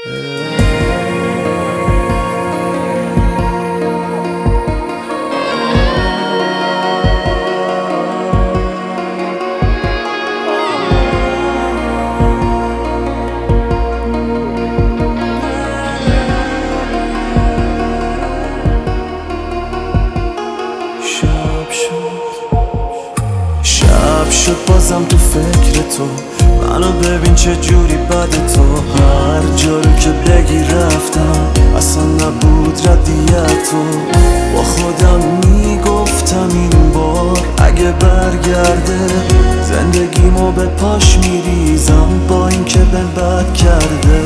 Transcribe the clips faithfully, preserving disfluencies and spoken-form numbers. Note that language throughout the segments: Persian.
شب شد بازم تو فکر تو، منو ببین چه جوری بده تو. هر جا رو که بگی رفتم، اصلا نبود ردیت تو. با خودم میگفتم این بار اگه برگرده زندگیمو به پاش میریزم، با این که به بد کرده.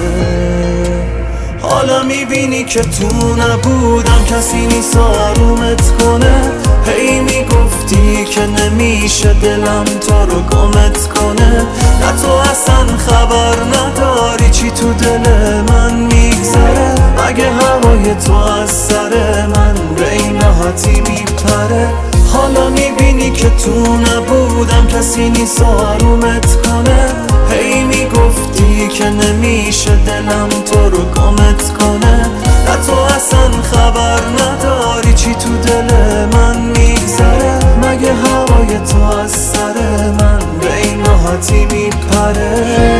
حالا میبینی که تو نبودم، کسی نیست آرومت کنه. هی میگفتی که نمیشه دلم تو رو گمت کنه. نه تو اصلا خبر نداری چی تو دل من میگذره. مگه هوای تو از سر من به این راحتی میپره. حالا میبینی که تو نبودم، کسی نیست آرومت کنه. هی میگفتی که نمیشه دلم تو رو گمت کنه. نه تو اصلا خبر نداری چی تو دل من میگذره. مگه هوای تو از سر من به این راحتی میپره.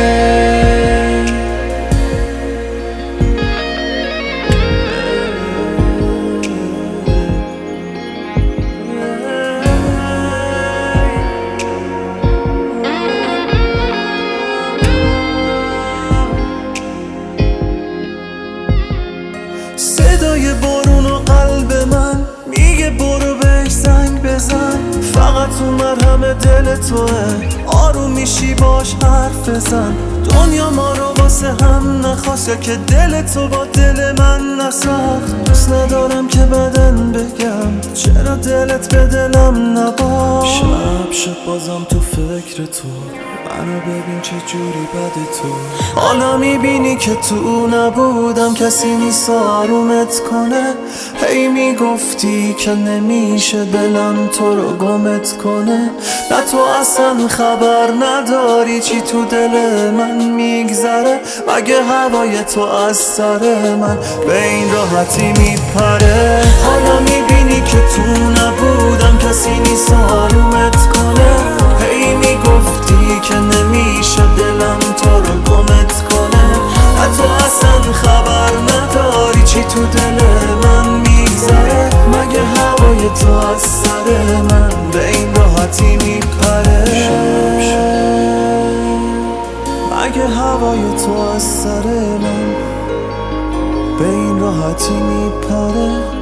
صدای بارون و قلب من میگه برو بهش زنگ بزن. فقط تو مرهم دل توه، آروم میشی باش حرف بزن. دنیا ما رو واسه هم نخواست که دل تو با دل من نساخت. دوست ندارم که بدن بگم چرا دلت به دلم نباخت. شب شب بازم تو فکر تو، منو ببین چه جوری بده تو. حالا میبینی که تو نبودم، کسی نیست آرومت کنه. هی میگفتی که نمیشه دلم تو رو گمت کنه. نه تو اصلا خبر نداری چی تو دل من میگذره. مگه هوای تو از سر من به این راحتی میپره. حالا میبینی که تو نبودم، کسی نیست آرومت کنه. هی میگفتی که نمیشه دلم تو رو گمت کنه. نه تو اصلا خبر نداری چی تو دل من میگذره. مگه هوای تو از سر من به این راحتی میپره. مگه هوای تو از سر من به این راحتی میپره.